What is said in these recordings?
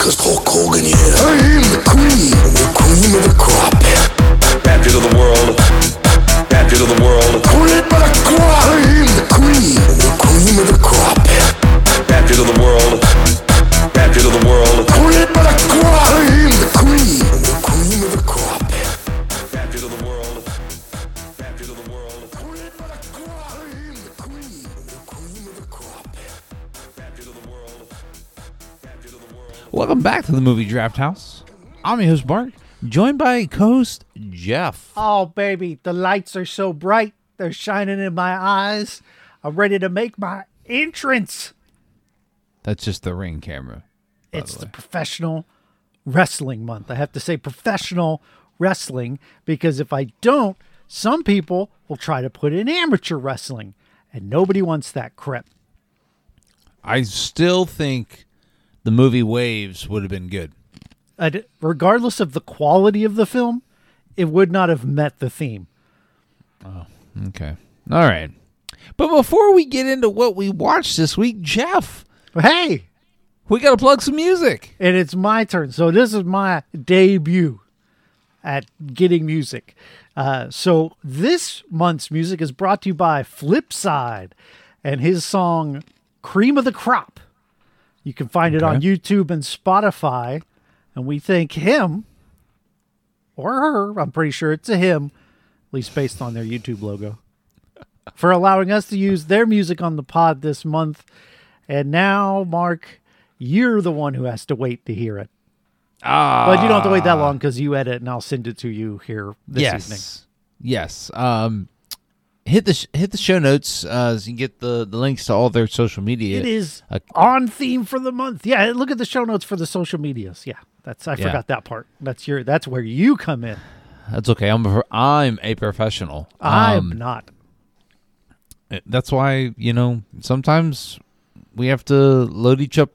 Cause Hulk Hogan, yeah, I am the cream of the crop. Rap to the world. Rap to the world. Cream of the crop. I am the cream of the crop. Rap to the world. Rap to the world. Cream of the crop. I am the cream of the crop. Rap to the world. Rap to the world. Cream of the crop. I am the cream of the crop. Rap to the world. Rap to the world. Welcome back to the Movie Draft House. I'm your host, Mark, joined by co-host Jeff. Oh, baby, the lights are so bright. They're shining in my eyes. I'm ready to make my entrance. That's just the ring camera. It's the professional wrestling month. I have to say professional wrestling because if I don't, some people will try to put in amateur wrestling, and nobody wants that crap. I still think the movie Waves would have been good. Regardless of the quality of the film, it would not have met the theme. Okay. All right. But before we get into what we watched this week, Jeff, Hey, we got to plug some music. and it's my turn. So this is my debut at getting music. So this month's music is brought to you by Flipside and his song Cream of the Crop. You can find it on YouTube and Spotify. And we thank him or her, I'm pretty sure it's a him, at least based on their YouTube logo, for allowing us to use their music on the pod this month. And now, Mark, you're the one who has to wait to hear it. But you don't have to wait that long because you edit and I'll send it to you here this evening. Yes. Hit the show notes so you can get the links to all their social media. It is on theme for the month. Yeah, look at the show notes for the social medias. Yeah, I forgot that part. That's where you come in. That's okay. I'm a professional. I'm not. That's why, sometimes we have to load each up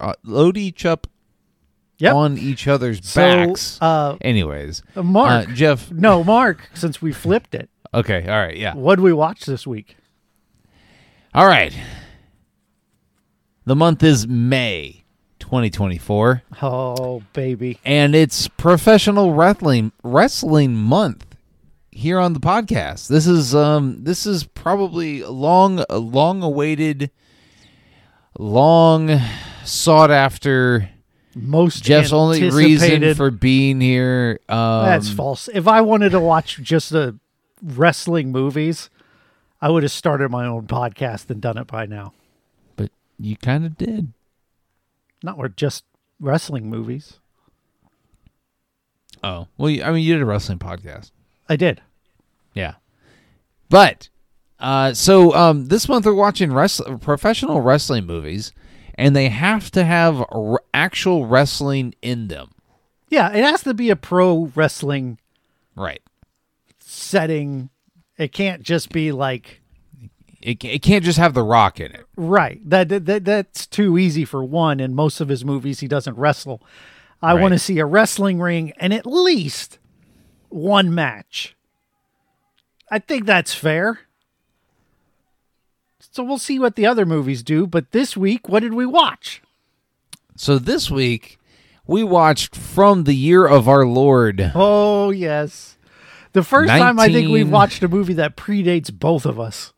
Yep. on each other's So, backs. Anyways, Mark. Jeff. No, Mark, since we flipped it, Okay. All right. Yeah. what did we watch this week? All right. The month is May 2024, Oh, baby. and it's Professional Wrestling Month here on the podcast. This is probably long awaited, long sought after. Most Jeff's only reason anticipated- for being here. That's false. If I wanted to watch just the wrestling movies, I would have started my own podcast and done it by now. But you kind of did. Not where just wrestling movies. Oh, well, you did a wrestling podcast. I did. Yeah. But, this month we're watching professional wrestling movies, and they have to have actual wrestling in them. Yeah, it has to be a pro wrestling Right. setting. It can't just be like, It can't just have The Rock in it. right. That's too easy for one. In most of his movies, he doesn't wrestle. I Right. want to see a wrestling ring and at least one match. I think that's fair. So we'll see what the other movies do. But this week, what did we watch? So this week, we watched From the Year of Our Lord. Oh, yes. The first time I think we've 19 watched a movie that predates both of us.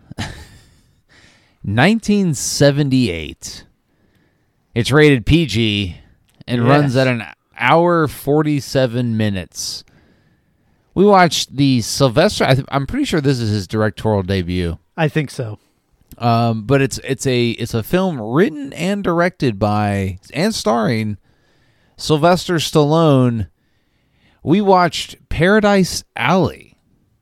1978. It's rated PG and runs at an hour 47 minutes. We watched the Sylvester. I'm pretty sure this is his directorial debut. I think so. But it's a film written and directed by and starring Sylvester Stallone. We watched Paradise Alley.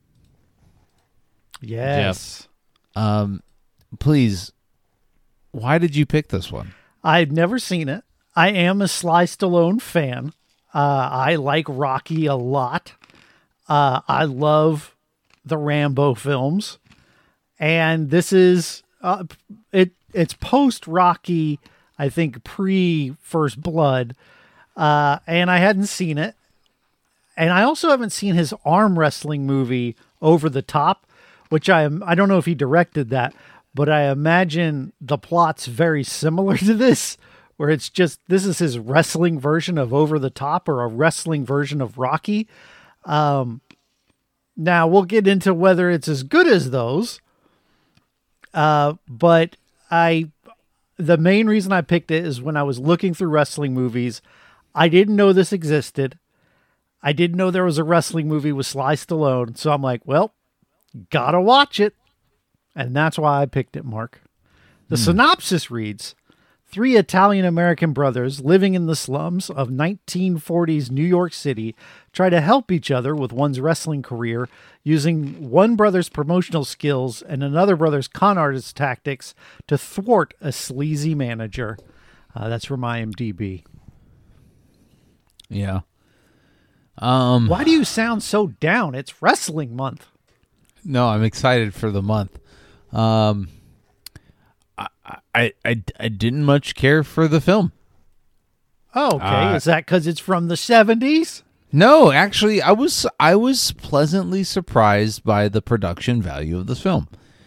Yes. Please, why did you pick this one? I've never seen it. I am a Sly Stallone fan. I like Rocky a lot. I love the Rambo films. And this is it's post Rocky, I think pre First Blood. And I hadn't seen it. And I also haven't seen his arm wrestling movie Over the Top, which I don't know if he directed that, but I imagine the plot's very similar to this, where it's just, this is his wrestling version of Over the Top, or a wrestling version of Rocky. Now we'll get into whether it's as good as those. But the main reason I picked it is when I was looking through wrestling movies, I didn't know this existed. I didn't know there was a wrestling movie with Sly Stallone. So I'm like, well, gotta watch it. And that's why I picked it, Mark. The synopsis reads, 3 Italian-American brothers living in the slums of 1940s New York City try to help each other with one's wrestling career using one brother's promotional skills and another brother's con artist tactics to thwart a sleazy manager. That's from IMDb. Yeah. Why do you sound so down? It's wrestling month. No, I'm excited for the month. I didn't much care for the film. Oh, okay. Is that because it's from the 70s? No, actually, I was pleasantly surprised by the production value of the film.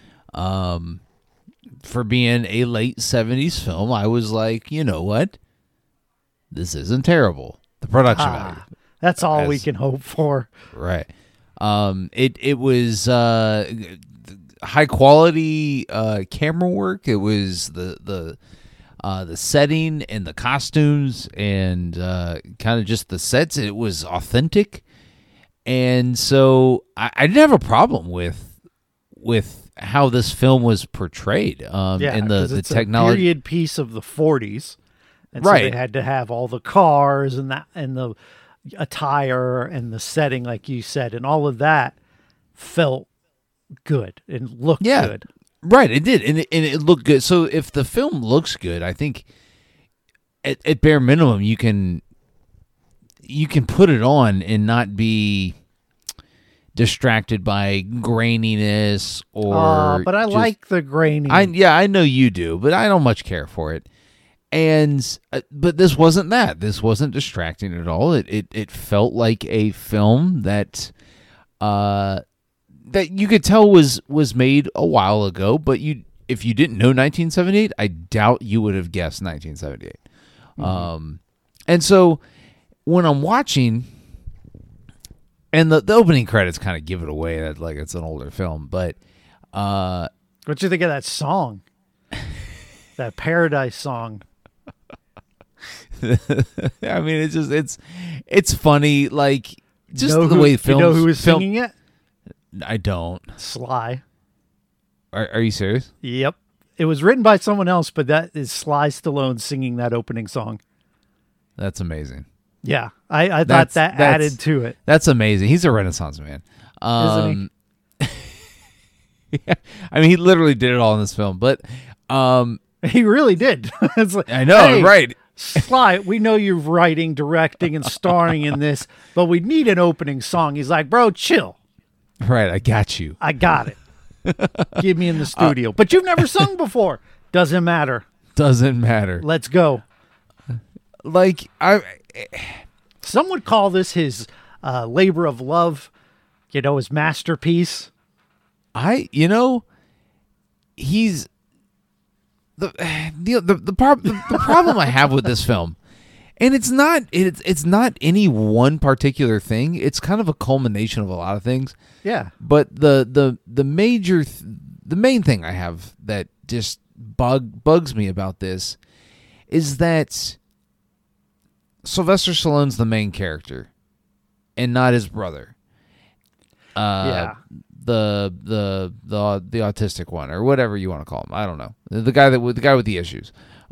For being a late 70s film, I was like, you know what? This isn't terrible. The production value. That's all we can hope for. Right. It was high quality camera work. It was the setting and the costumes and kind of just the sets. It was authentic, and so I didn't have a problem with how this film was portrayed. And the it's technology, a period piece of the 40s, and right? So they had to have all the cars and the attire and the setting, like you said, and all of that felt good and looked good. Right, it did, and it looked good. So if the film looks good, I think at bare minimum you can put it on and not be distracted by graininess or. But I like the grainy. I know you do, but I don't much care for it. And but this wasn't that. This wasn't distracting at all. It felt like a film that you could tell was made a while ago, but if you didn't know 1978, I doubt you would have guessed 1978. Mm-hmm. And so when I'm watching, and the opening credits kind of give it away that like it's an older film, but what do you think of that song? That Paradise song. I mean, it's funny, like just the way films. You know who was singing it? I don't. Sly. Are you serious? Yep. It was written by someone else, but that is Sly Stallone singing that opening song. That's amazing. Yeah, I thought that added to it. That's amazing. He's a Renaissance man. Isn't he? Yeah, I mean, he literally did it all in this film, but he really did. It's like, I know, hey, right? Sly, we know you're writing, directing, and starring in this, but we need an opening song. He's like, bro, chill. Right, I got you. I got it. Give me in the studio. But you've never sung before. Doesn't matter. Doesn't matter. Let's go. Like, some would call this his labor of love, his masterpiece. He's the problem I have with this film, and it's not any one particular thing. It's kind of a culmination of a lot of things. Yeah. But the main thing I have that just bugs me about this is that Sylvester Stallone's the main character and not his brother. Yeah. The autistic one or whatever you want to call him. I don't know. The guy with the issues.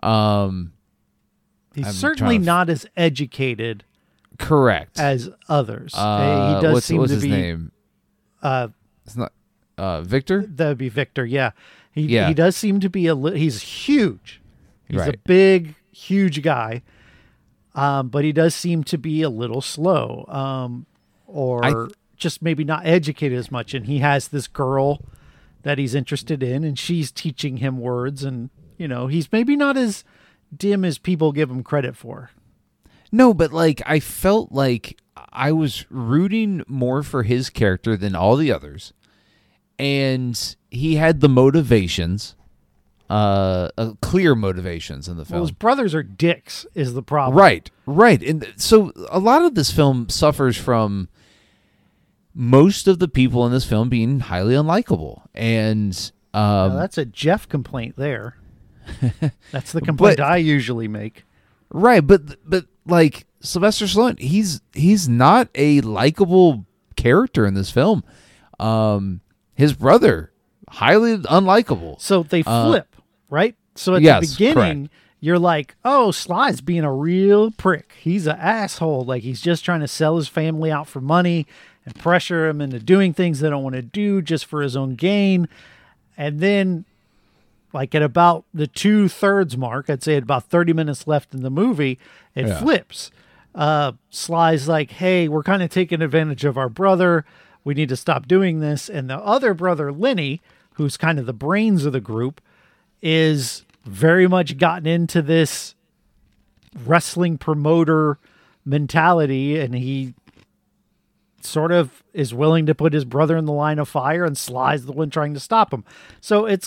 He's certainly not as educated. Correct. As others. He does seem what's to his be name? It's not Victor? That would be Victor, yeah. He does seem to be he's huge. He's right. a big, huge guy. But he does seem to be a little slow. Or just maybe not educated as much. And he has this girl that he's interested in, and she's teaching him words, and he's maybe not as dim as people give him credit for. No, but like I felt like I was rooting more for his character than all the others, and he had the motivations. clear motivations in the film. Well, his brothers are dicks is the problem. Right. And so a lot of this film suffers from most of the people in this film being highly unlikable. And Now, that's a Jeff complaint there. That's the complaint I usually make. right, but like Sylvester Stallone, he's not a likable character in this film. His brother, highly unlikable. So they flip, right? So at yes, the beginning, correct. you're like, oh, Sly's being a real prick. He's an asshole. Like, he's just trying to sell his family out for money and pressure him into doing things they don't want to do just for his own gain. And then, like, at about the 2/3 mark, I'd say at about 30 minutes left in the movie, it flips. Sly's like, hey, we're kind of taking advantage of our brother. We need to stop doing this. And the other brother, Lenny, who's kind of the brains of the group, is very much gotten into this wrestling promoter mentality, and he sort of is willing to put his brother in the line of fire, and Sly's the one trying to stop him. So it's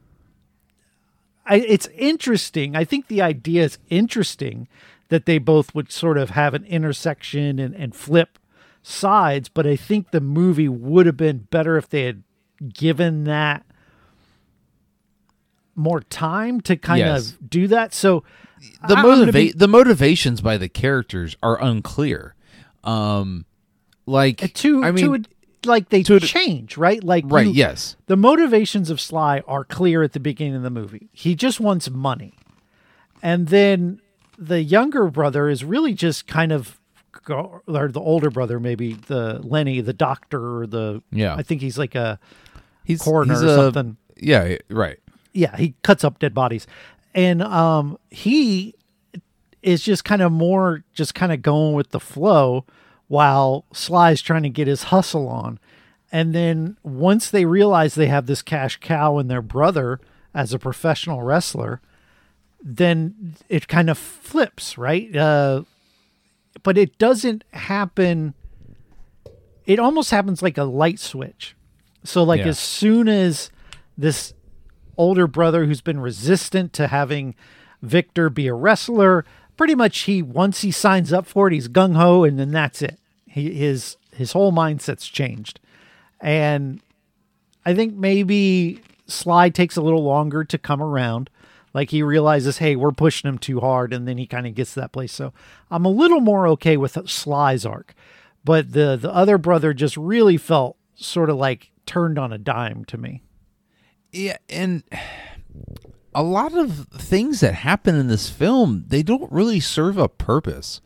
interesting. I think the idea is interesting that they both would sort of have an intersection and flip sides, but I think the movie would have been better if they had given that more time to kind Yes. of do that. So The motivations by the characters are unclear. Like they change, right? Like yes. the motivations of Sly are clear at the beginning of the movie. He just wants money. And then the younger brother is really just kind of, or the older brother, maybe the Lenny, the doctor, or I think he's like He's coroner he's or something. Yeah, right. Yeah, he cuts up dead bodies. And he is just kind of going with the flow while Sly's trying to get his hustle on. And then once they realize they have this cash cow in their brother as a professional wrestler, then it kind of flips, right? But it doesn't happen. It almost happens like a light switch. So like as soon as this older brother who's been resistant to having Victor be a wrestler, pretty much once he signs up for it, he's gung-ho, and then that's it. His whole mindset's changed. And I think maybe Sly takes a little longer to come around. Like he realizes, hey, we're pushing him too hard, and then he kind of gets to that place. So I'm a little more okay with Sly's arc. But the other brother just really felt sort of like turned on a dime to me. Yeah, and a lot of things that happen in this film, they don't really serve a purpose.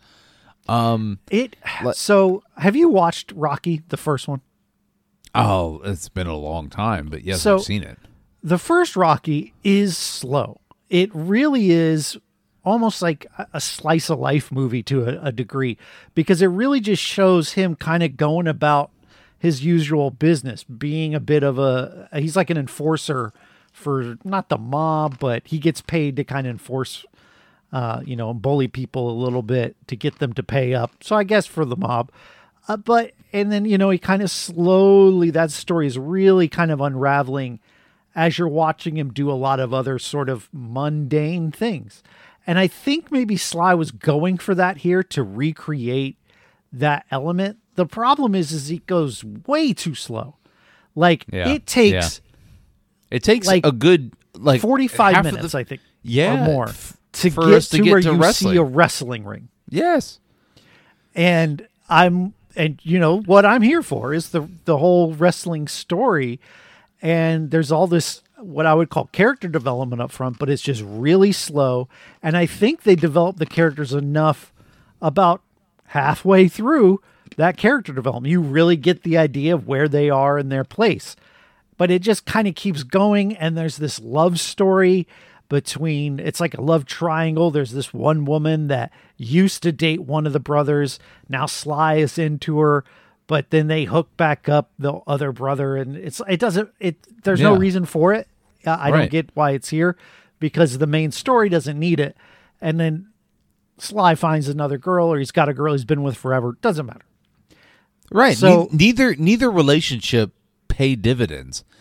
So have you watched Rocky, the first one? Oh, it's been a long time, but yes, So- I've seen it. The first Rocky is slow. It really is almost like a slice of life movie to a degree, because it really just shows him kind of going about his usual business, being a bit of he's like an enforcer for not the mob, but he gets paid to kind of enforce, bully people a little bit to get them to pay up. So I guess for the mob, and then, he kind of slowly, that story is really kind of unraveling as you're watching him do a lot of other sort of mundane things. And I think maybe Sly was going for that here to recreate that element. The problem is he goes way too slow. Like it takes like a good 45 minutes, I think, or more to for get us to to get where to you wrestling. see a wrestling ring. Yes. And what I'm here for is the whole wrestling story. And there's all this, what I would call character development up front, but it's just really slow. And I think they developed the characters enough about halfway through that character development. You really get the idea of where they are in their place. But it just kind of keeps going. And there's this love story it's like a love triangle. There's this one woman that used to date one of the brothers. Now Sly is into her. But then they hook back up the other brother, and there's no reason for it. I don't get why it's here, because the main story doesn't need it. And then Sly finds another girl, or he's got a girl he's been with forever. Doesn't matter. Right. So neither relationship paid dividends.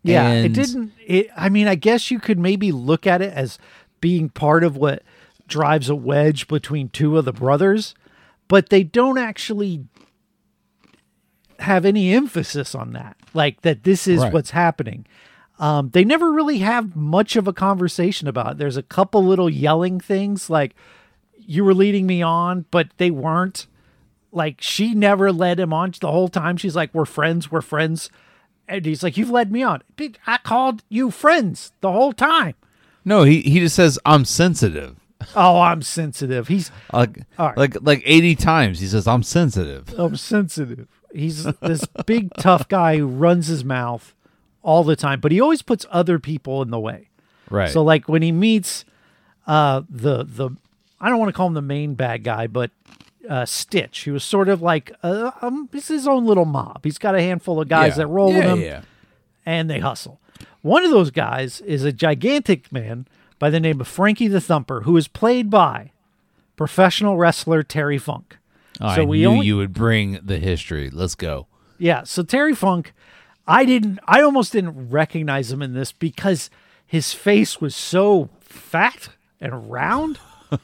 Yeah, it And- didn't. I mean, I guess you could maybe look at it as being part of what drives a wedge between two of the brothers, but they don't actually have any emphasis on that. Like that, this is Right. what's happening. They never really have much of a conversation about it. There's a couple little yelling things like, "You were leading me on," but they weren't. Like she never led him on the whole time. She's like, "We're friends. We're friends." And he's like, "You've led me on." I called you friends the whole time. No, he just says, I'm sensitive. Oh, I'm sensitive. Like, All right. like 80 times he says, I'm sensitive. I'm sensitive. He's this big tough guy who runs his mouth all the time, but he always puts other people in the way. Right. So like when he meets the I don't want to call him the main bad guy, but Stitch, who was sort of like it's his own little mob. He's got a handful of guys that roll with him. Yeah. And they hustle. One of those guys is a gigantic man by the name of Frankie the Thumper, who is played by professional wrestler Terry Funk. I So we knew only- you would bring the history. Let's go. Yeah, so Terry Funk, I almost didn't recognize him in this because his face was so fat and round.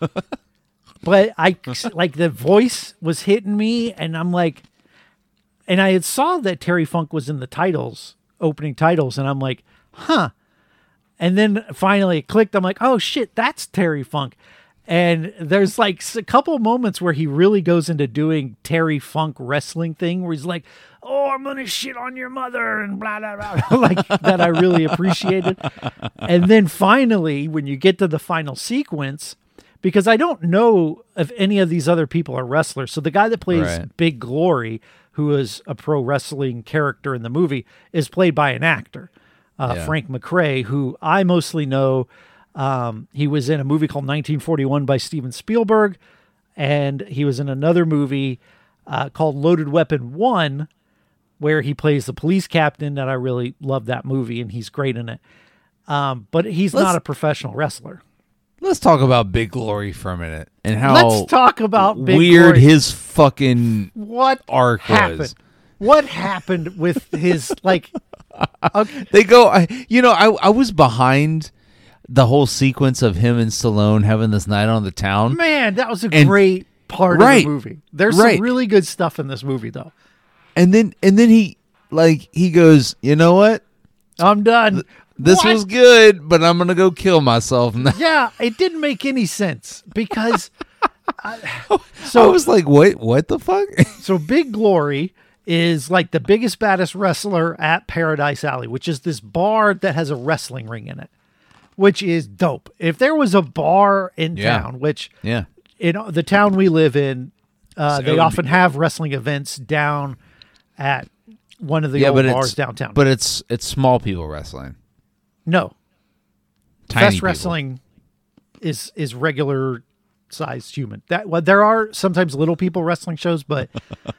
But like the voice was hitting me, and I'm like, and I had saw that Terry Funk was in the titles, opening titles, and I'm like, huh. And then finally it clicked. I'm like, oh shit, that's Terry Funk. And there's like a couple moments where he really goes into doing Terry Funk wrestling thing where he's like, oh, I'm going to shit on your mother and blah, blah, blah. Like that I really appreciated. And then finally, when you get to the final sequence, because I don't know if any of these other people are wrestlers. So the guy that plays Right. Big Glory, who is a pro wrestling character in the movie, is played by an actor, Yeah. Frank McRae, who I mostly know. He was in a movie called 1941 by Steven Spielberg, and he was in another movie called Loaded Weapon 1, where he plays the police captain, that I really love that movie, and he's great in it. But he's not a professional wrestler. Let's talk about Big Glory for a minute and how Let's talk about Big weird Glory. his fucking What arc happened? was. What happened with his, like, okay, They go, I was behind the whole sequence of him and Stallone having this night on the town. man, that was a And- great part right, of the movie. There's right. some really good stuff in this movie, though. And then he goes, you know what? I'm done. This What? was good, but I'm going to go kill myself now. Yeah, it didn't make any sense because I so was like, what the fuck? so Big Glory is like the biggest, baddest wrestler at Paradise Alley, which is this bar that has a wrestling ring in it, which is dope. If there was a bar in Yeah. town, which Yeah. in the town we live in, it they would often have wrestling events down at one of the old bars downtown. But it's small people wrestling. no, Tiny Fest people. wrestling is regular sized human. Well, there are sometimes little people wrestling shows, but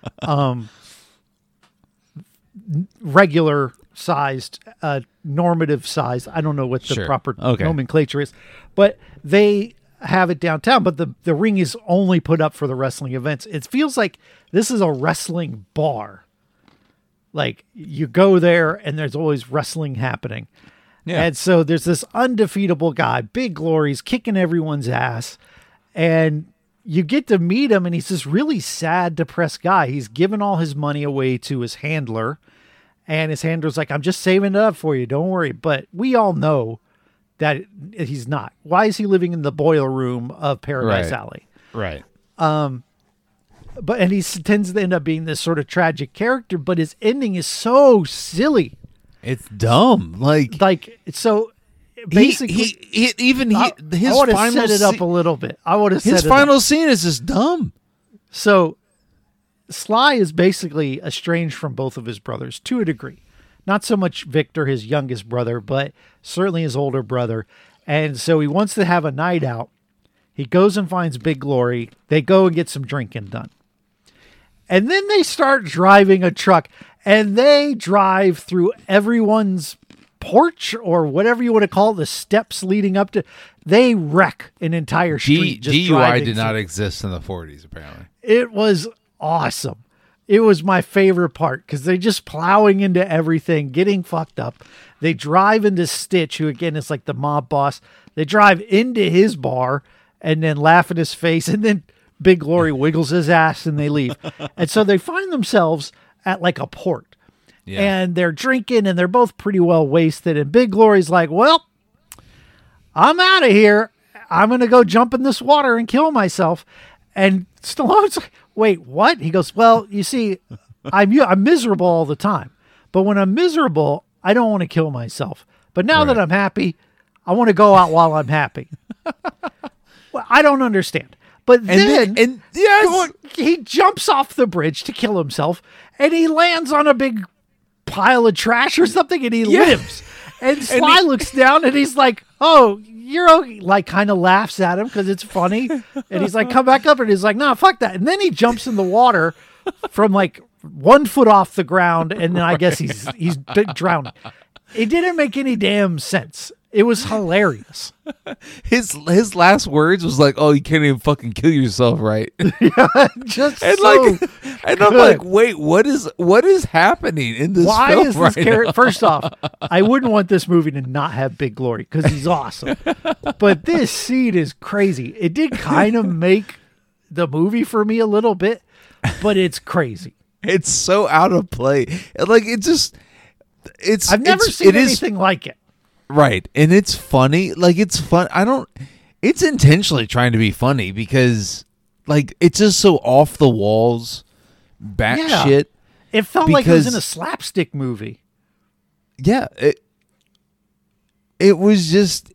regular sized, normative size. I don't know what the Sure. proper Okay. nomenclature is, but they have it downtown. But the ring is only put up for the wrestling events. It feels like this is a wrestling bar. Like you go there and there's always wrestling happening. Yeah. And so there's this undefeatable guy, Big Glory's kicking everyone's ass. And you get to meet him, and he's this really sad, depressed guy. He's given all his money away to his handler. And his handler's like, I'm just saving it up for you. Don't worry. But we all know that he's not. Why is he living in the boiler room of Paradise Right. Alley? Right. And he tends to end up being this sort of tragic character, but his ending is so silly. It's dumb. Like, so basically, his I want to final set it up a little bit. I want to set his it up. final scene is just dumb. So Sly is basically estranged from both of his brothers to a degree. Not so much Victor, his youngest brother, but certainly his older brother. And so he wants to have a night out. He goes and finds Big Glory. They go and get some drinking done. And then they start driving a truck, and they drive through everyone's porch or whatever you want to call it, the steps leading up to. They wreck an entire street. just DUI driving did not through. exist in the 40s, apparently. It was awesome. It was my favorite part because they're just plowing into everything, getting fucked up. They drive into Stitch, who again is like the mob boss. They drive into his bar and then laugh in his face. And then Big Glory wiggles his ass and they leave. And so they find themselves at like a port. Yeah. And they're drinking and they're both pretty well wasted. And Big Glory's like, well, I'm out of here. I'm going to go jump in this water and kill myself. And Stallone's like, wait, what? He goes, well, you see, I'm miserable all the time. But when I'm miserable, I don't want to kill myself. But now that I'm happy, I want to go out while I'm happy. Well, I don't understand. But then yes, he jumps off the bridge to kill himself, and he lands on a big pile of trash or something, and he lives. And Sly looks down, and he's like, oh, you're okay. Like, kind of laughs at him because it's funny. And he's like, come back up. And he's like, no, fuck that. And then he jumps in the water from like 1 foot off the ground, and then I guess he's drowning. It didn't make any damn sense. It was hilarious. His last words was like, "Oh, you can't even fucking kill yourself, right?" Just and so and I'm like, "Wait, what is happening in this Why film is right this character? First off, I wouldn't want this movie to not have Big Glory because he's awesome. But this scene is crazy. It did kind of make the movie for me a little bit, but it's crazy. It's so out of play. Like I've never seen anything like it. Right. And it's funny. Like, it's fun. It's intentionally trying to be funny because, like, it's just so off the walls, batshit. It felt like it was in a slapstick movie. Yeah. It was just,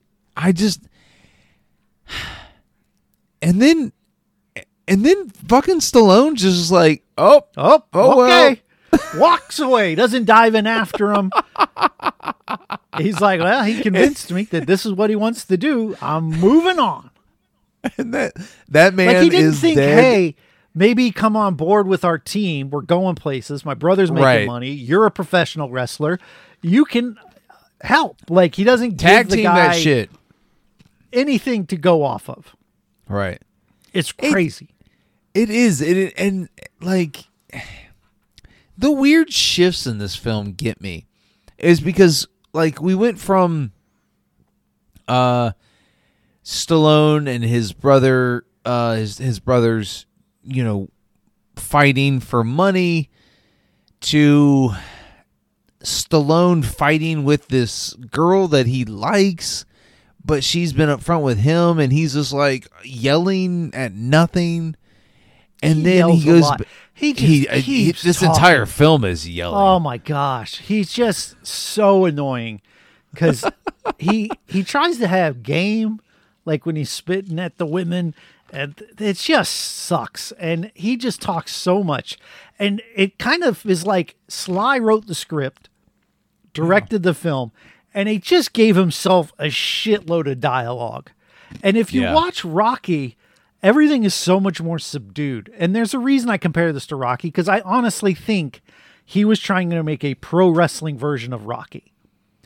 and then fucking Stallone just like, oh, okay. well. Walks away, doesn't dive in after him. He's like, well, he convinced me that this is what he wants to do. I'm moving on. And that man like he didn't is think, dead. hey, maybe come on board with our team. We're going places. My brother's making money. You're a professional wrestler. You can help. Like, he doesn't tag give the team guy that shit. anything to go off of. Right. It's crazy. It is. And like, the weird shifts in this film get me is because, like, we went from Stallone and his brother, his brothers, fighting for money to Stallone fighting with this girl that he likes, but she's been up front with him, and he's just like yelling at nothing. And then he goes. This entire film is yelling. Oh my gosh, he's just so annoying because he tries to have game, like when he's spitting at the women, and it just sucks. And he just talks so much, and it kind of is like Sly wrote the script, directed the film, and he just gave himself a shitload of dialogue. And if you watch Rocky, everything is so much more subdued. And there's a reason I compare this to Rocky, because I honestly think he was trying to make a pro wrestling version of Rocky.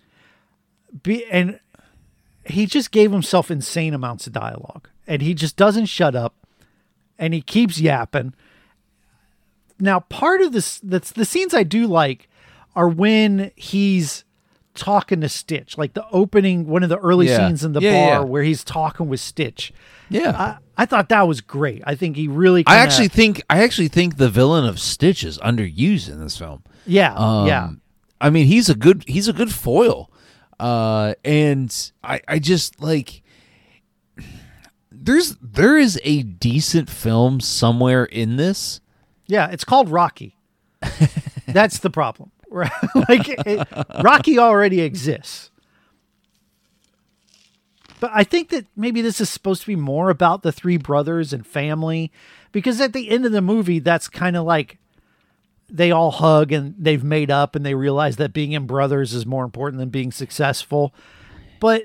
And he just gave himself insane amounts of dialogue. And he just doesn't shut up. And he keeps yapping. Now, part of this, the scenes I do like are when he's talking to Stitch. Like the opening, one of the early scenes in the bar where he's talking with Stitch. Yeah. I thought that was great. I think he really I actually think the villain of Stitch is underused in this film. Yeah. I mean, he's a good foil. And I just like there is a decent film somewhere in this. Yeah, it's called Rocky. That's the problem. Rocky already exists. But I think that maybe this is supposed to be more about the three brothers and family, because at the end of the movie, that's kind of like they all hug and they've made up and they realize that being in brothers is more important than being successful. But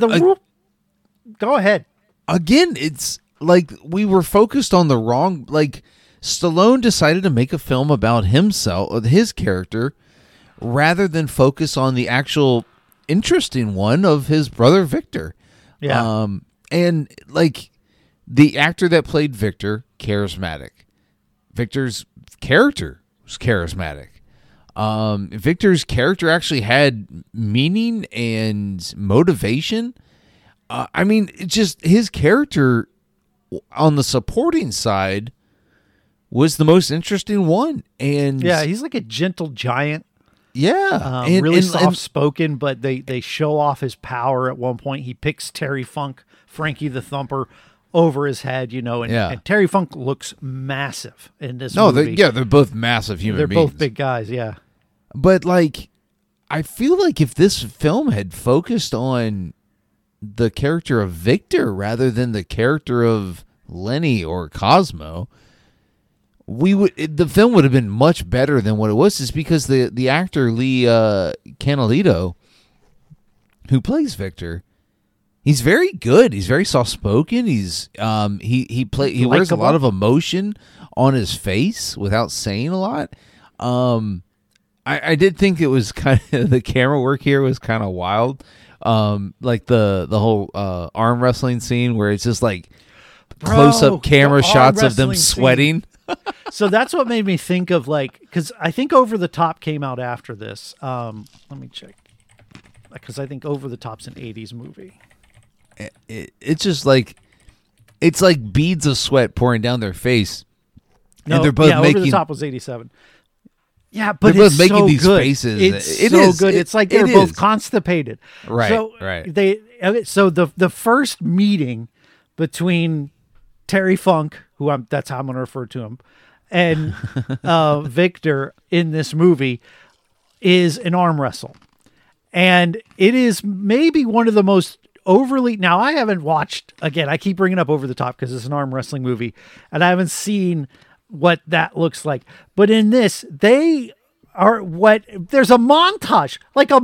go ahead. Again, it's like we were focused on the wrong, like Stallone decided to make a film about himself, his character, rather than focus on the actual interesting one of his brother Victor. Yeah. And like the actor that played Victor, charismatic. Victor's character was charismatic. Victor's character actually had meaning and motivation. I mean, just his character on the supporting side was the most interesting one. And yeah, he's like a gentle giant. Yeah, Really soft-spoken, but they show off his power at one point. He picks Terry Funk, Frankie the Thumper, over his head, and Terry Funk looks massive in this movie. They're both massive human beings. They're both big guys, yeah. But, I feel like if this film had focused on the character of Victor rather than the character of Lenny or Cosmo, the film would have been much better than what it was. Is because the actor Lee Canalito, who plays Victor, he's very good. He's very soft spoken. He's he wears a lot of emotion on his face without saying a lot. I did think it was kind of the camera work here was kind of wild. Like the whole arm wrestling scene where it's just like close up camera shots of them sweating. So that's what made me think of because I think Over the Top came out after this. Let me check, because I think Over the Top's an 80s movie. It's just it's like beads of sweat pouring down their face. No, and they're both Over the Top was 87. Yeah, but they're it's both making so these good. faces. It's good. It's like they're both constipated. Right. So right. So the first meeting between Terry Funk, that's how I'm going to refer to him, and Victor in this movie is an arm wrestle, and it is maybe one of the most overly. Now I haven't watched. Again, I keep bringing up Over the Top because it's an arm wrestling movie, and I haven't seen what that looks like. But in this, there's a montage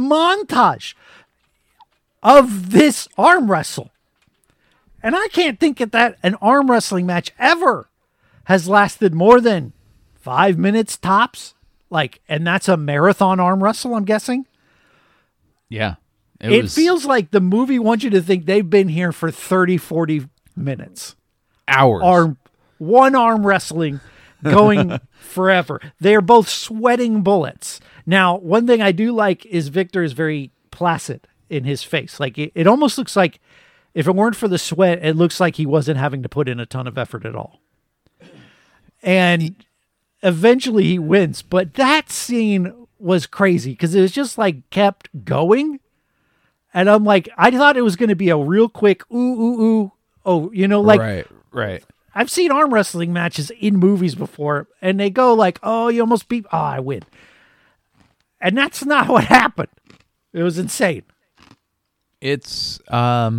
of this arm wrestle. And I can't think that an arm wrestling match ever has lasted more than 5 minutes tops. And that's a marathon arm wrestle, I'm guessing. Yeah. It feels like the movie wants you to think they've been here for 30, 40 minutes. Hours. One arm wrestling going forever. They're both sweating bullets. Now, one thing I do like is Victor is very placid in his face. It almost looks like if it weren't for the sweat, it looks like he wasn't having to put in a ton of effort at all. And eventually he wins. But that scene was crazy because it was just kept going. And I'm I thought it was going to be a real quick ooh. Oh, Right. I've seen arm wrestling matches in movies before, and they go oh, you almost beat. Oh, I win. And that's not what happened. It was insane. It's, I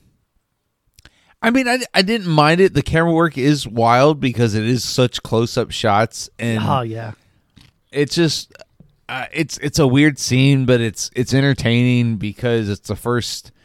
mean, I didn't mind it. The camera work is wild because it is such close-up shots, and oh yeah, it's just, it's a weird scene, but it's entertaining because it's the first,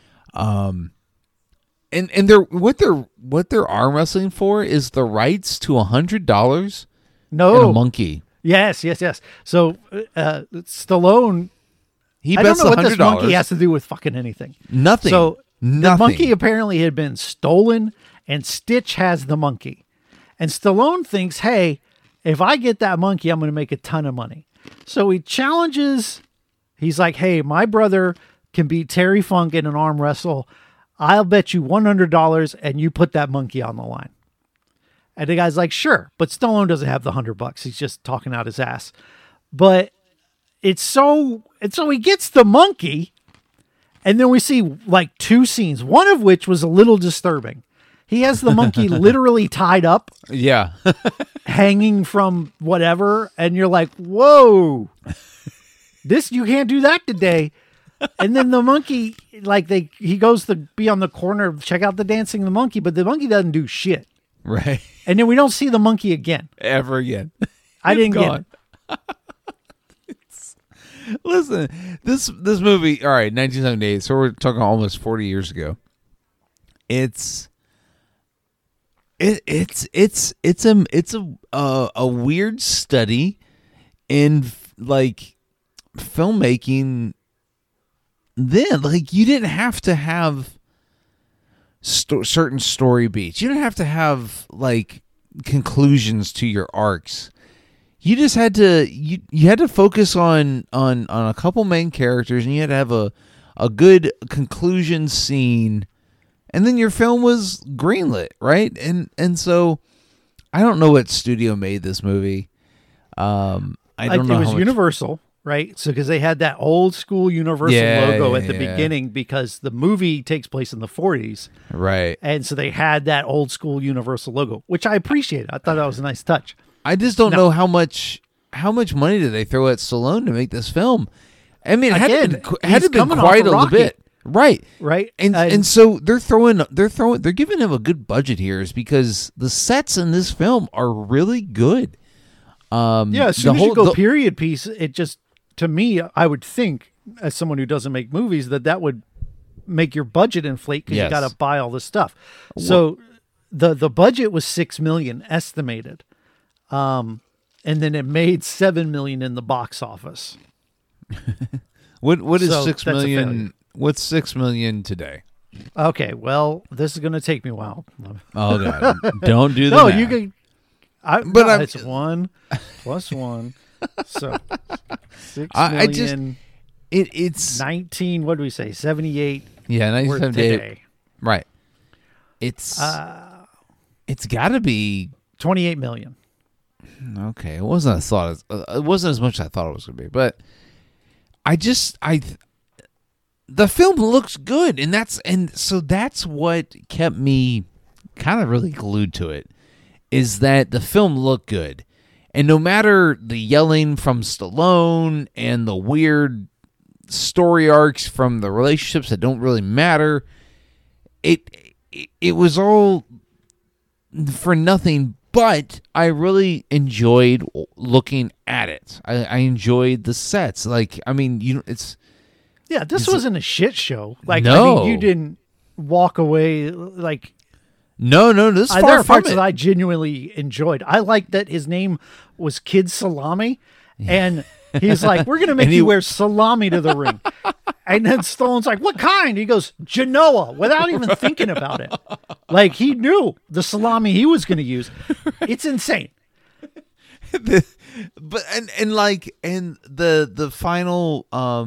And they're what they're arm wrestling for is the rights to $100 and a monkey. Yes. So Stallone, he I bets don't know what this $100. monkey has to do with fucking anything. Nothing. So Nothing. the monkey apparently had been stolen, and Stitch has the monkey. And Stallone thinks, hey, if I get that monkey, I'm going to make a ton of money. So he challenges. He's like, hey, my brother can beat Terry Funk in an arm wrestle. I'll bet you $100 and you put that monkey on the line. And the guy's like, sure. But Stallone doesn't have the $100. He's just talking out his ass. But so he gets the monkey. And then we see two scenes, one of which was a little disturbing. He has the monkey literally tied up. Yeah. Hanging from whatever. And you're like, whoa, you can't do that today. And then the monkey, he goes to be on the corner, check out the dancing of the monkey, but the monkey doesn't do shit. Right. And then we don't see the monkey again. Ever again. I didn't get it. Listen, this movie, all right, 1978, so we're talking almost 40 years ago. It's a weird study in filmmaking. Then, you didn't have to have certain story beats. You didn't have to have conclusions to your arcs. you just had to you had to focus on a couple main characters, and you had to have a good conclusion scene, and then your film was greenlit, right? And so I don't know what studio made this movie. I don't know. It was how much- Universal, right? So because they had that old school Universal logo at the beginning, because the movie takes place in the 40s, right? and so they had that old school Universal logo, which I appreciated. I thought that was a nice touch. I just don't know how much money did they throw at Stallone to make this film. I mean, it had to he's be coming quite off a of little Rocky. bit, right? Right. And so they're giving him a good budget here, is because the sets in this film are really good. Yeah, as soon as you go period piece, it just, to me, I would think, as someone who doesn't make movies, that would make your budget inflate, because Yes. you got to buy all this stuff. So the budget was $6 million estimated, and then it made $7 million in the box office. What is So 6 that's a failure. million? What's 6 million today? Okay, well, this is going to take me a while. Oh god, don't do that. No, you can. But I'm- it's 1 plus 1, so 6 I just- million. It's 19. What do we say? 78 yeah, worth 97 today. right. It's got to be 28 million. okay. It wasn't it wasn't as much as I thought it was going to be, but the film looks good, and so that's what kept me kind of really glued to it, is that the film looked good. And no matter the yelling from Stallone and the weird story arcs from the relationships that don't really matter, it was all for nothing. But I really enjoyed looking at it. I enjoyed the sets. Like, I mean, it's Yeah, this wasn't a shit show. Like, No. I mean, you didn't walk away like. no, this There far are from parts it. that I genuinely enjoyed. I like that his name was Kid Salami, and he's like, "We're gonna make And you he- wear salami to the ring." And then Stallone's like, "What kind?" He goes, "Genoa," without even thinking about it. Like, he knew the salami he was going to use. It's insane. But the final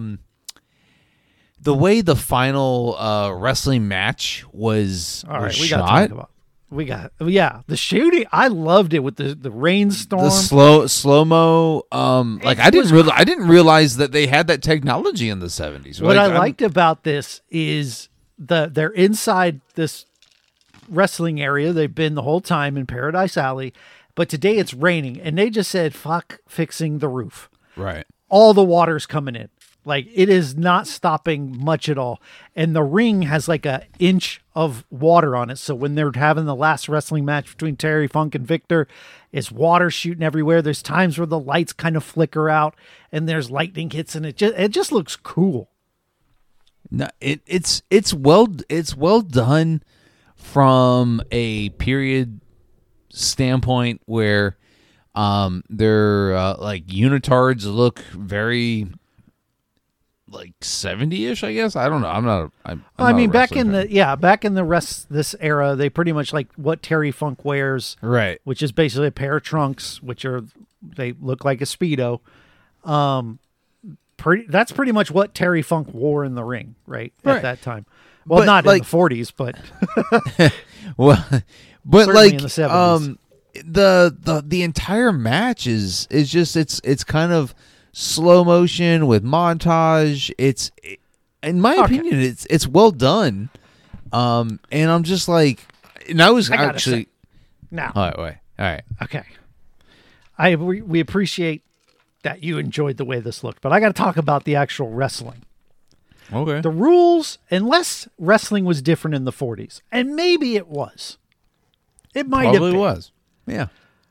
the way the final wrestling match was All right, was we got to shot, talk about. The shooting. I loved it with the rainstorm. the slow-mo, like It I didn't was I didn't realize that they had that technology in the 70s. What Like, I liked about this is they're inside this wrestling area. They've been the whole time in Paradise Alley, but today it's raining, and they just said, "Fuck fixing the roof." right. All the water's coming in. Like, it is not stopping much at all. And the ring has like a inch of water on it. So when they're having the last wrestling match between Terry Funk and Victor, it's water shooting everywhere. There's times where the lights kind of flicker out and there's lightning hits, and it just looks cool. No, it's well done from a period standpoint where their like unitards look very like 70-ish, I guess. I don't know. I'm not I mean, a wrestling fan. back in this era, they pretty much like what Terry Funk wears, Right. which is basically a pair of trunks, they look like a Speedo. That's pretty much what Terry Funk wore in the ring, right? Right. At that time. Well, But, not like- in the 40s, but Well, but Certainly like in the 70s. the entire match is just it's kind of slow motion with montage. It's in my Okay. opinion, it's well done. And I'm just like, and I was I gotta actually say, now, all right. okay. We appreciate that you enjoyed the way this looked, but I got to talk about the actual wrestling. Okay. The rules, unless wrestling was different in the 40s, and maybe it was. It might have Probably been. was. Yeah.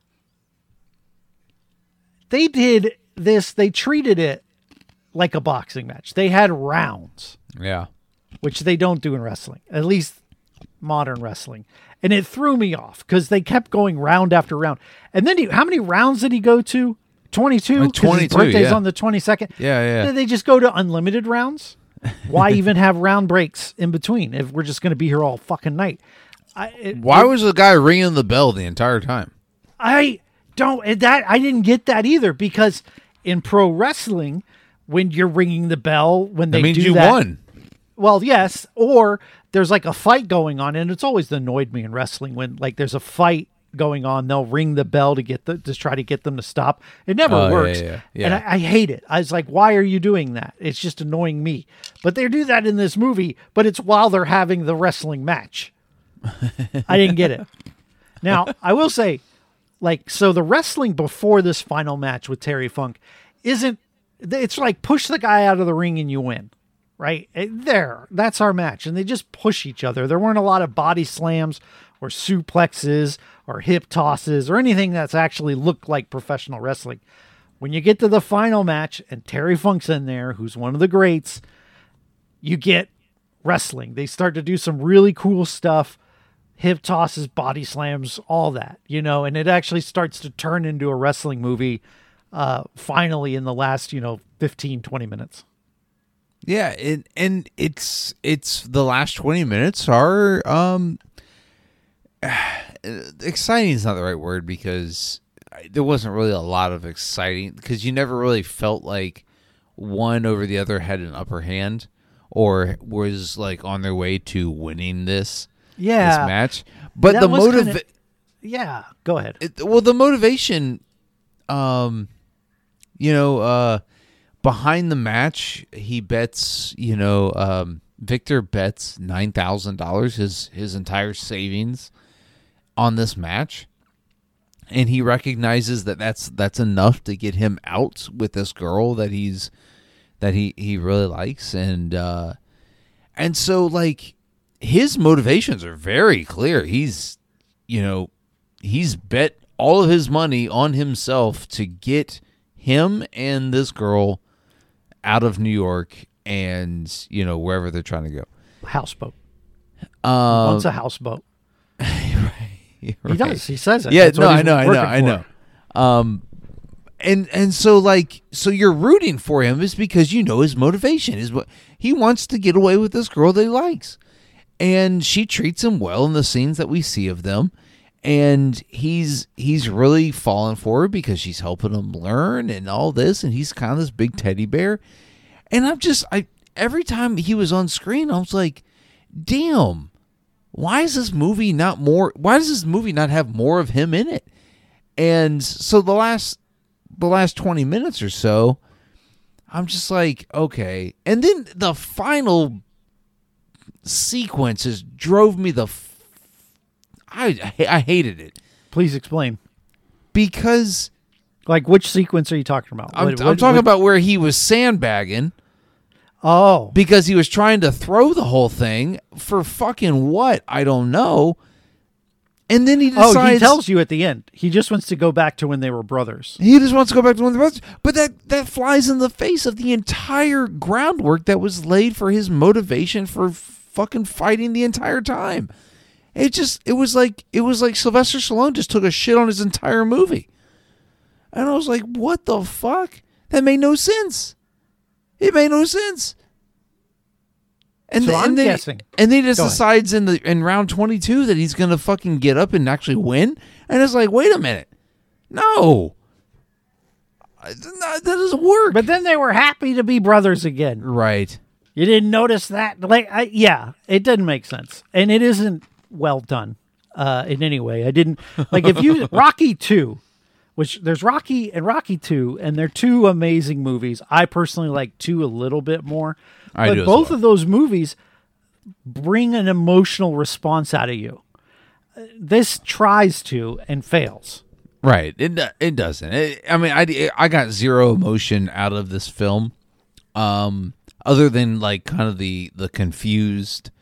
They did this, they treated it like a boxing match. They had rounds, Yeah. which they don't do in wrestling, at least modern wrestling. And it threw me off because they kept going round after round. And then how many rounds did he go to? 22? 'Cause 22, his birthday's yeah. on the 22nd. Yeah. Did they just go to unlimited rounds? Why even have round breaks in between if we're just going to be here all fucking night? Why was the guy ringing the bell the entire time? I didn't get that either, because in pro wrestling, when you're ringing the bell, when they That means do you that, won. well, yes, or there's like a fight going on, and it's always annoyed me in wrestling when like there's a fight going on, they'll ring the bell to try to get them to stop. It never Oh, yeah, works, yeah. and I hate it. I was like, why are you doing that? It's just annoying me. But they do that in this movie, but it's while they're having the wrestling match. I didn't get it. Now, I will say, like, so the wrestling before this final match with Terry Funk it's like push the guy out of the ring and you win, right? That's our match. And they just push each other. There weren't a lot of body slams or suplexes or hip tosses or anything that's actually looked like professional wrestling. When you get to the final match and Terry Funk's in there, who's one of the greats, you get wrestling. They start to do some really cool stuff. Hip tosses, body slams, all that, and it actually starts to turn into a wrestling movie finally in the last, 15, 20 minutes. Yeah, and it's the last 20 minutes are exciting is not the right word, because there wasn't really a lot of exciting, because you never really felt like one over the other had an upper hand or was like on their way to winning this match. But That the was motive, yeah, go ahead. the motivation, behind the match, he bets, Victor bets $9,000, his entire savings, on this match, and he recognizes that that's enough to get him out with this girl that he really likes, and so like his motivations are very clear. He's bet all of his money on himself to get him and this girl out of New York and, wherever they're trying to go. Houseboat. He wants a houseboat. Right. He does. He says it. Yeah, That's no, what he's I know. And so you're rooting for him is because his motivation is what he wants to get away with this girl that he likes. And she treats him well in the scenes that we see of them. And he's really fallen for her because she's helping him learn and all this, and he's kind of this big teddy bear. And every time he was on screen, I was like, damn, why does this movie not have more of him in it? And so the last 20 minutes or so, I'm just like, okay. And then the final sequences drove me I hated it. Please explain. Because like, which sequence are you talking about? I'm talking about where he was sandbagging. Oh, Because he was trying to throw the whole thing for fucking what? I don't know. And then he decides... Oh, he tells you at the end. He just wants to go back to when they were brothers. He just wants to go back to one of the brothers. But that flies in the face of the entire groundwork that was laid for his motivation for fucking fighting the entire time. It was like Sylvester Stallone just took a shit on his entire movie. And I was like, what the fuck? That made no sense. It made no sense. And so I'm guessing. And then he just decides in round 22 that he's going to fucking get up and actually win. And it's like, wait a minute. No. That doesn't work. But then they were happy to be brothers again. Right. You didn't notice that? Like, it didn't make sense. And it isn't well done in any way. I didn't... Like, if you... Rocky 2, which there's Rocky and Rocky 2, and they're two amazing movies. I personally like 2 a little bit more. But both of those movies bring an emotional response out of you. This tries to and fails. Right. It doesn't. I got zero emotion out of this film. Other than like kind of the confused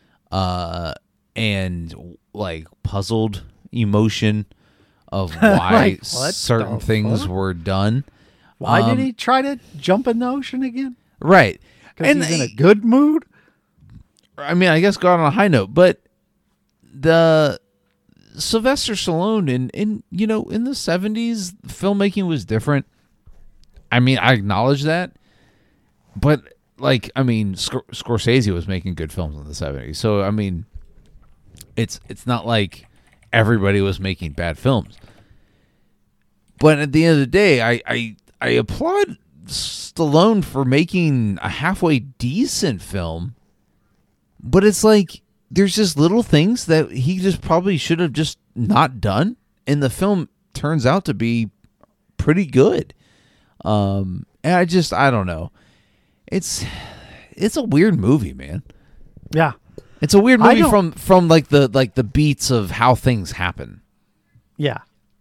and like puzzled emotion of why Like, certain things were done. Why did he try to jump in the ocean again? Right. Because he's in a good mood? I mean, I guess go out on a high note, but the Sylvester Stallone in the 70s, filmmaking was different. I mean, I acknowledge that, but like, I mean, Scorsese was making good films in the 70s. So, I mean, it's not like everybody was making bad films. But at the end of the day, I applaud Stallone for making a halfway decent film. But it's like there's just little things that he just probably should have just not done, and the film turns out to be pretty good. And I don't know. It's a weird movie, man. Yeah. It's a weird movie from like the beats of how things happen. Yeah.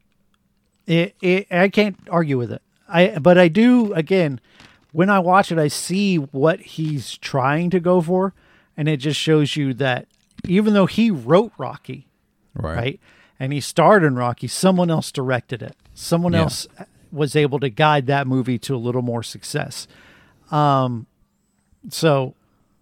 I can't argue with it. But I do, again, when I watch it, I see what he's trying to go for, and it just shows you that even though he wrote Rocky, right, and he starred in Rocky, someone else directed it. Someone else was able to guide that movie to a little more success. So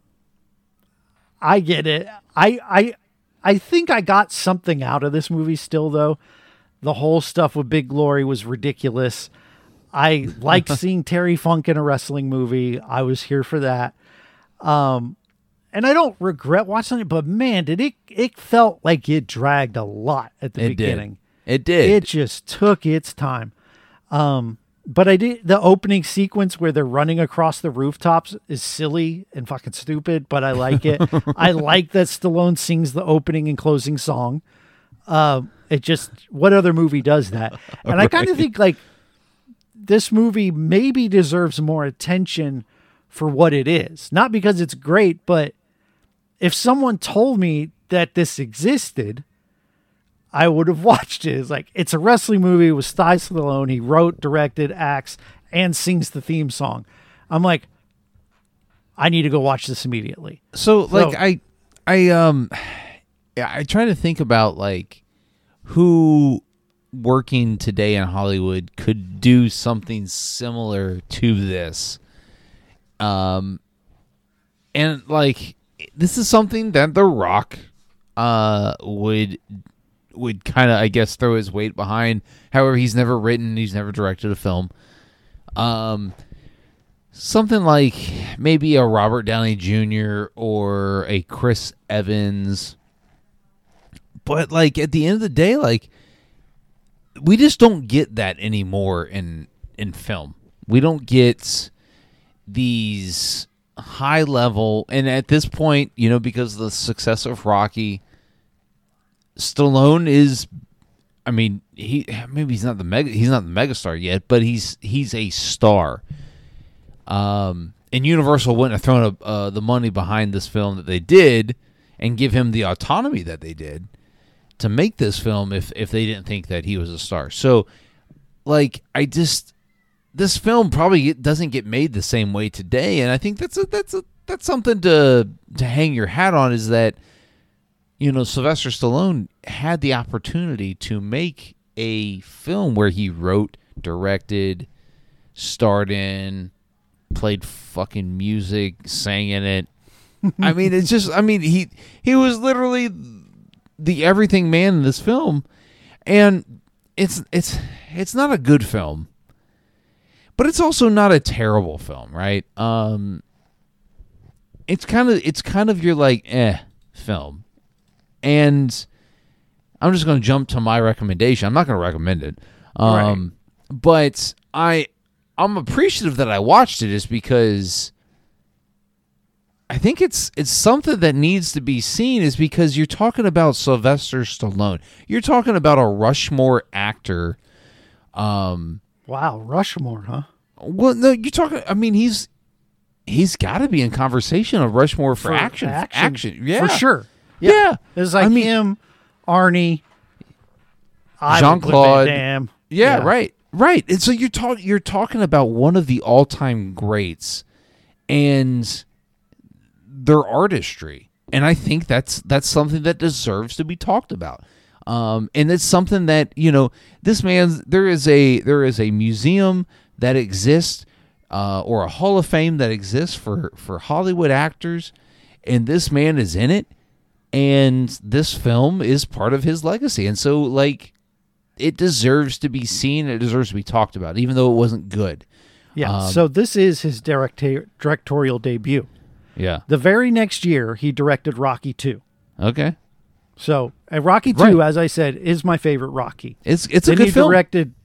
I get it. I think I got something out of this movie still, though. The whole stuff with Big Glory was ridiculous. I liked seeing Terry Funk in a wrestling movie. I was here for that. And I don't regret watching it, but man, it felt like it dragged a lot at the beginning. It did. It just took its time. But the opening sequence where they're running across the rooftops is silly and fucking stupid, but I like it. I like that Stallone sings the opening and closing song. It just, what other movie does that? And I kind of think like this movie maybe deserves more attention for what it is. Not because it's great, but if someone told me that this existed, I would have watched it. It's like, it's a wrestling movie with Sly Stallone. He wrote, directed, acts, and sings the theme song. I'm like, I need to go watch this immediately. So like, I try to think about like who working today in Hollywood could do something similar to this. And like, this is something that The Rock would kind of, I guess, throw his weight behind. However, he's never written, he's never directed a film. Something like maybe a Robert Downey Jr. or a Chris Evans. But like at the end of the day, like we just don't get that anymore in film. We don't get these high level, and at this point, you know, because of the success of Rocky, Stallone is, I mean, he's not the megastar yet, but he's a star. And Universal wouldn't have thrown the money behind this film that they did and give him the autonomy that they did to make this film if they didn't think that he was a star. So, like, this film probably doesn't get made the same way today, and I think that's something to hang your hat on, is that, you know, Sylvester Stallone had the opportunity to make a film where he wrote, directed, starred in, played fucking music, sang in it. I mean, it's just, I mean, he was literally the everything man in this film, and it's not a good film, but it's also not a terrible film, right? It's kind of your like film. And I'm just going to jump to my recommendation. I'm not going to recommend it. Right. But I'm appreciative that I watched it, is because I think it's something that needs to be seen, is because you're talking about Sylvester Stallone. You're talking about a Rushmore actor. Wow, Rushmore, huh? Well, no, you're talking, I mean, he's got to be in conversation of Rushmore for action. Yeah. For sure. Yeah. It's like him, Arnie, Jean-Claude. Van Damme. Yeah, right. And so you're talking about one of the all-time greats and their artistry. And I think that's something that deserves to be talked about. And it's something that, you know, this man's, there is a museum that exists, or a Hall of Fame that exists for Hollywood actors, and this man is in it. And this film is part of his legacy. And so, like, it deserves to be seen. It deserves to be talked about, even though it wasn't good. Yeah. So this is his directorial debut. Yeah. The very next year, he directed Rocky II. Okay. So Rocky II, as I said, is my favorite Rocky. It's a then good he film. directed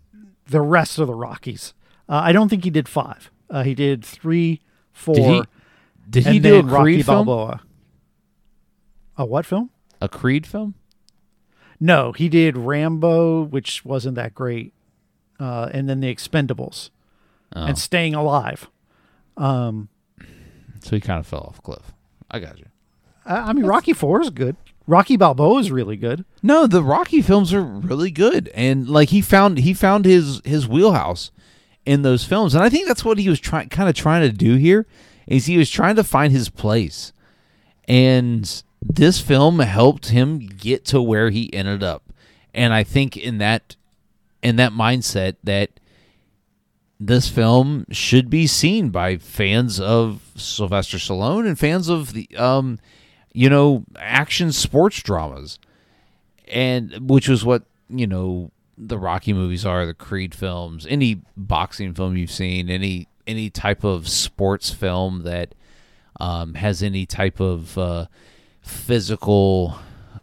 the rest of the Rockies. I don't think he did 5. He did 3, 4. Did he and do a then Rocky Creed film? Balboa. A what film? A Creed film? No, he did Rambo, which wasn't that great, and then The Expendables, and Staying Alive. So he kind of fell off a cliff. I got you. I mean, Rocky 4 is good. Rocky Balboa is really good. No, the Rocky films are really good, and like he found his wheelhouse in those films, and I think that's what he was trying to do here. Is he was trying to find his place, and this film helped him get to where he ended up. And I think in that mindset that this film should be seen by fans of Sylvester Stallone and fans of the action sports dramas, and which was what the Rocky movies are, the Creed films, any boxing film you've seen, any type of sports film that has any type of physical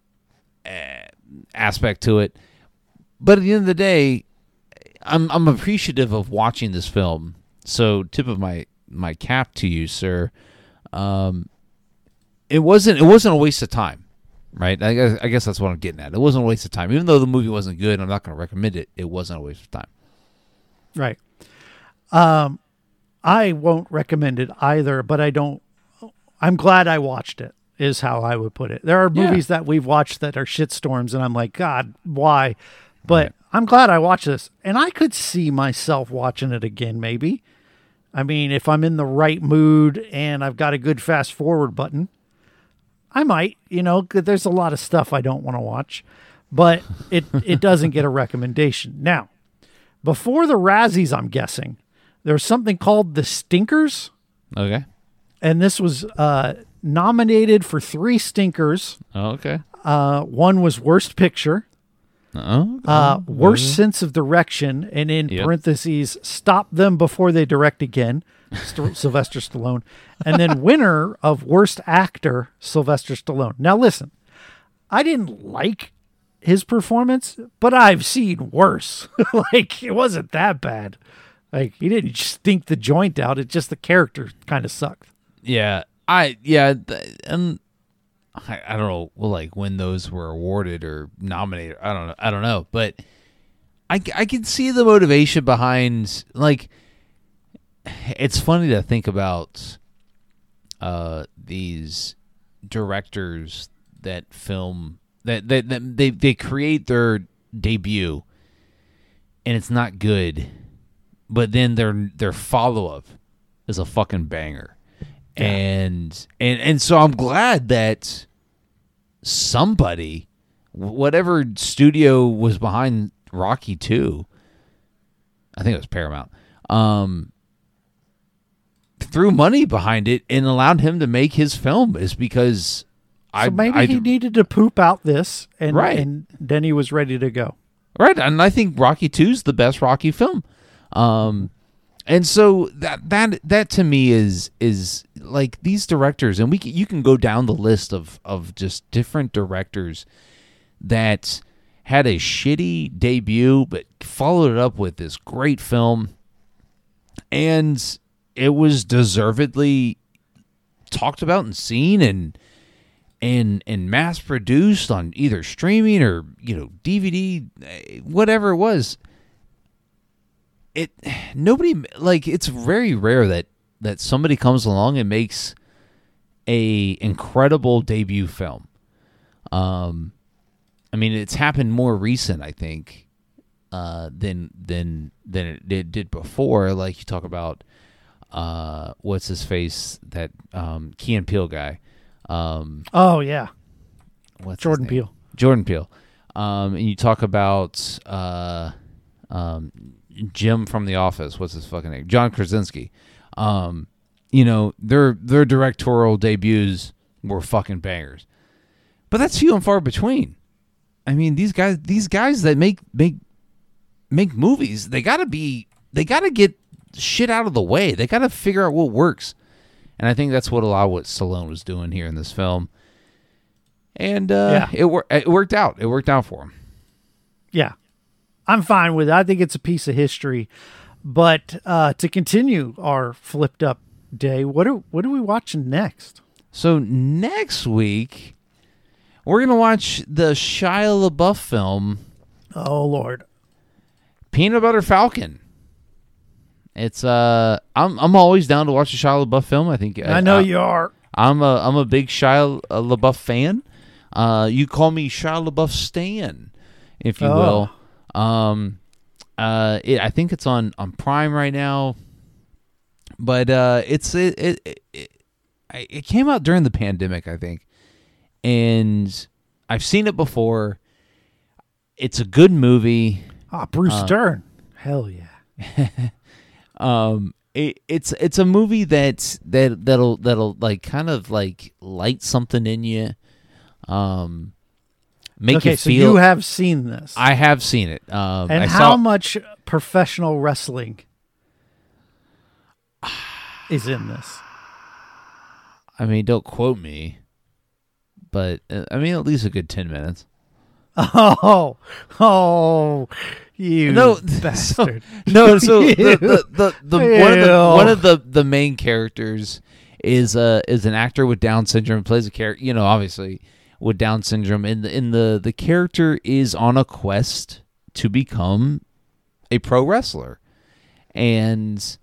aspect to it. But at the end of the day, I'm appreciative of watching this film. So, tip of my cap to you, sir. It wasn't a waste of time, right? I guess that's what I'm getting at. It wasn't a waste of time, even though the movie wasn't good. I'm not going to recommend it. It wasn't a waste of time. Right. I won't recommend it either, but I'm glad I watched it, is how I would put it. There are movies that we've watched that are shitstorms, and I'm like, God, why? But Right. I'm glad I watched this, and I could see myself watching it again, maybe. I mean, if I'm in the right mood and I've got a good fast forward button, I might, 'cause there's a lot of stuff I don't want to watch, but it doesn't get a recommendation. Now, before the Razzies, I'm guessing, there's something called the Stinkers, Okay. and this was nominated for 3 Stinkers. Oh, okay. One was Worst Picture, Worst Sense of Direction, and in parentheses, Stop Them Before They Direct Again, Sylvester Stallone, and then winner of Worst Actor, Sylvester Stallone. Now listen, I didn't like his performance, but I've seen worse. Like, it wasn't that bad. Like, he didn't stink the joint out. It's just the character kind of sucked. Yeah. And I don't know, like when those were awarded or nominated. I don't know, but I can see the motivation behind. Like, it's funny to think about these directors that film that they create their debut, and it's not good, but then their follow up is a fucking banger. Yeah. And so I'm glad that somebody, whatever studio was behind Rocky 2, I think it was Paramount, threw money behind it and allowed him to make his film, is because he needed to poop out this, and, right. and then he was ready to go. Right, and I think Rocky 2 is the best Rocky film. And so that to me is like these directors, and you can go down the list of just different directors that had a shitty debut but followed it up with this great film, and it was deservedly talked about and seen and mass produced on either streaming or DVD, whatever it was. It's very rare that somebody comes along and makes a incredible debut film. I mean, it's happened more recent, I think, than it did before. Like, you talk about what's his face, that Key and Peele guy. Oh yeah, what's Jordan his name? Peele. Jordan Peele. And you talk about Jim from The Office. What's his fucking name? John Krasinski. Their directorial debuts were fucking bangers, but that's few and far between. I mean, these guys that make movies, they gotta get shit out of the way. They gotta figure out what works, and I think that's what a lot of what Stallone was doing here in this film. And it worked out. It worked out for him. Yeah. I'm fine with it. I think it's a piece of history. But to continue our flipped up day, what are we watching next? So next week, we're going to watch the Shia LaBeouf film, Oh, Lord. Peanut Butter Falcon. It's I'm always down to watch a Shia LaBeouf film. I think I know you are. I'm a big Shia LaBeouf fan. You call me Shia LaBeouf Stan, if you will. I think it's on Prime right now, but it came out during the pandemic, I think, and I've seen it before. It's a good movie. Bruce Dern. Hell yeah. It's a movie that'll like kind of like light something in you. Make you feel. So you have seen this. I have seen it. And how much professional wrestling is in this? I mean, don't quote me, but I mean at least a good 10 minutes. Oh, you bastard! So one of the main characters is an actor with Down syndrome, plays a character, obviously with Down syndrome, and the character is on a quest to become a pro wrestler, and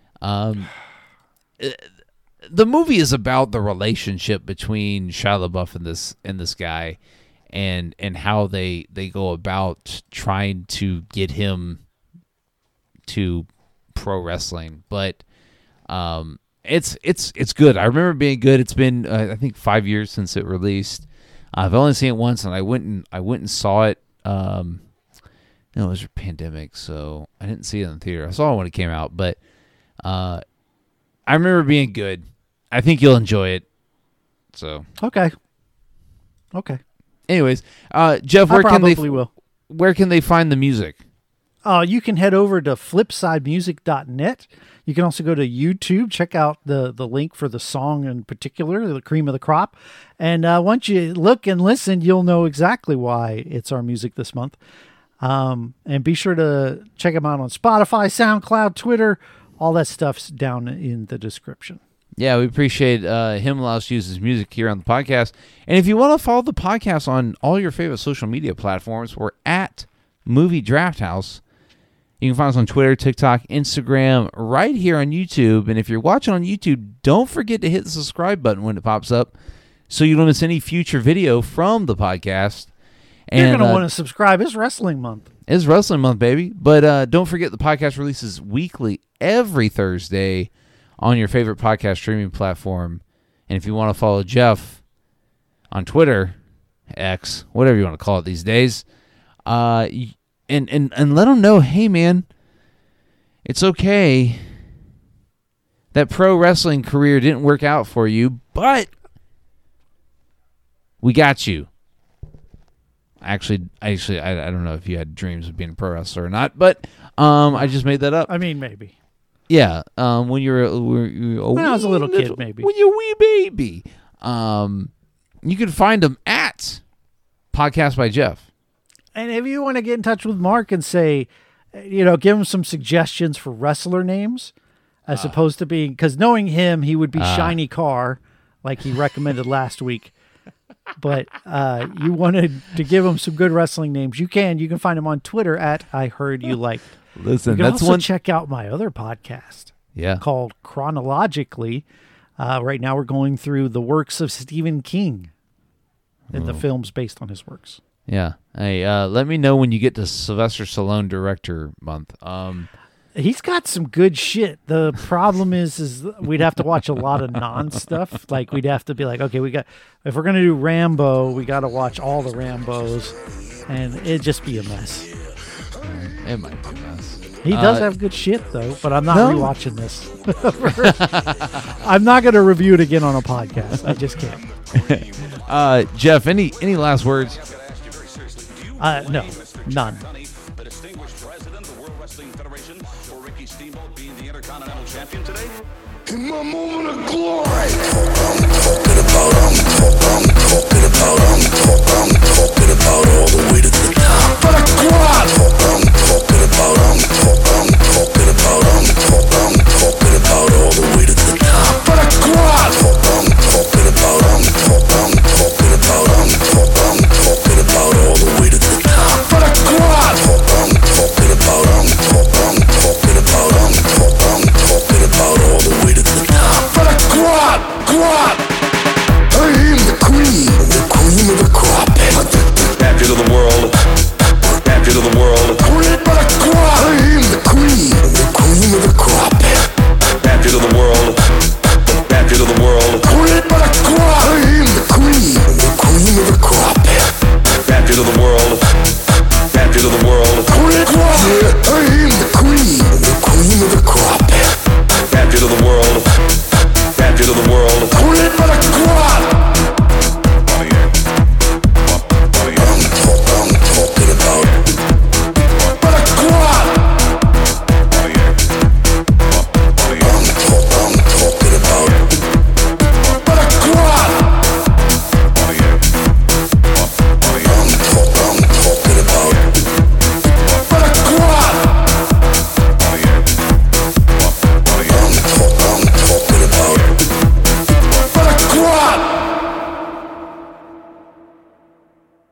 the movie is about the relationship between Shia LaBeouf and this guy. And how they go about trying to get him to pro wrestling, but it's good. I remember it being good. It's been I think 5 years since it released. I've only seen it once, and I went and saw it. It was a pandemic, so I didn't see it in the theater. I saw it when it came out, but I remember it being good. I think you'll enjoy it. So okay. Anyways, Jeff, where can they find the music? You can head over to flipsidemusic.net. You can also go to YouTube, check out the link for the song in particular, The Cream of the Crop. And once you look and listen, you'll know exactly why it's our music this month. And be sure to check them out on Spotify, SoundCloud, Twitter. All that stuff's down in the description. Yeah, we appreciate him allowing us to use his music here on the podcast. And if you want to follow the podcast on all your favorite social media platforms, we're at Movie Draft House. You can find us on Twitter, TikTok, Instagram, right here on YouTube. And if you're watching on YouTube, don't forget to hit the subscribe button when it pops up so you don't miss any future video from the podcast. And you're going to want to subscribe. It's Wrestling Month. It's Wrestling Month, baby. But don't forget the podcast releases weekly every Thursday on your favorite podcast streaming platform. And if you want to follow Jeff on Twitter, X, whatever you want to call it these days, and let him know, hey, man, it's okay that pro wrestling career didn't work out for you, but we got you. Actually, I don't know if you had dreams of being a pro wrestler or not, but I just made that up. I mean, maybe. Yeah, when you were when I was a little kid, maybe. When you're a wee baby. You can find them at Podcast by Jeff. And if you want to get in touch with Mark and say, give him some suggestions for wrestler names, as opposed to being, because knowing him, he would be Shiny Car, like he recommended last week. But you wanted to give him some good wrestling names. You can find him on Twitter at I Heard You Liked. Listen, you can that's also one. Check out my other podcast. Yeah. Called Chronologically. Right now we're going through the works of Stephen King and the films based on his works. Yeah. Hey, let me know when you get to Sylvester Stallone Director Month. He's got some good shit. The problem is we'd have to watch a lot of non-stuff. Like we'd have to be like, okay, if we're gonna do Rambo, we got to watch all the Rambos, and it'd just be a mess. It might be a mess. He does have good shit though, but I'm not rewatching this. I'm not gonna review it again on a podcast. I just can't. Jeff, any last words? No, none. In my moment of glory, I'm talking about all the